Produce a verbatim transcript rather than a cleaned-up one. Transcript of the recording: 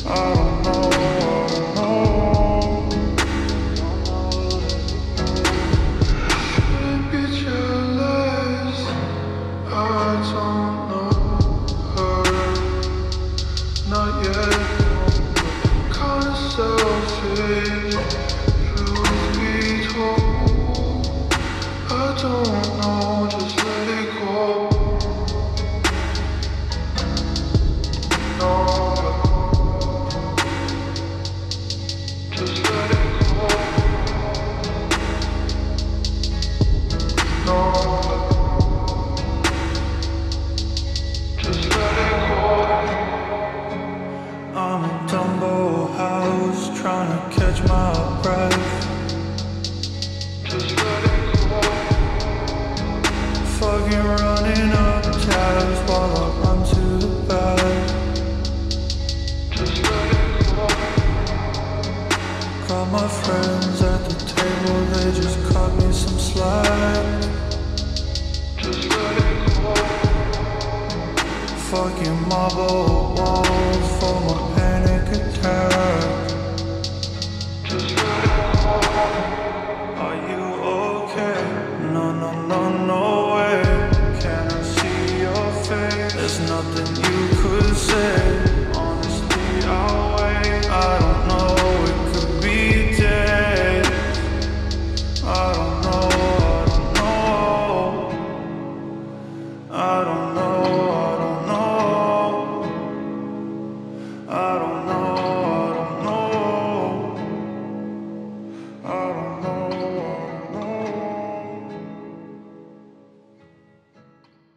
don't know, I don't know. Should be jealous, I don't know her, not yet. Kinda selfish, truth be told. I don't know, just let it go. No, just let it go. No, just let it go. I'm in Dumbo House, trying to catch my breath. Just let it go. Fucking running up tabs while I run to the back. Just let it go. Got my friends at the table, they just cut me some slack. Just let it go. Fucking marble walls for my panic attack. Just let it go. Are you okay? No, no, no, no way. Can I see your face? There's nothing you could say. Honestly, I'll wait. I don't know, it could be days. I don't know, I don't know. I don't know, I don't know. I don't know.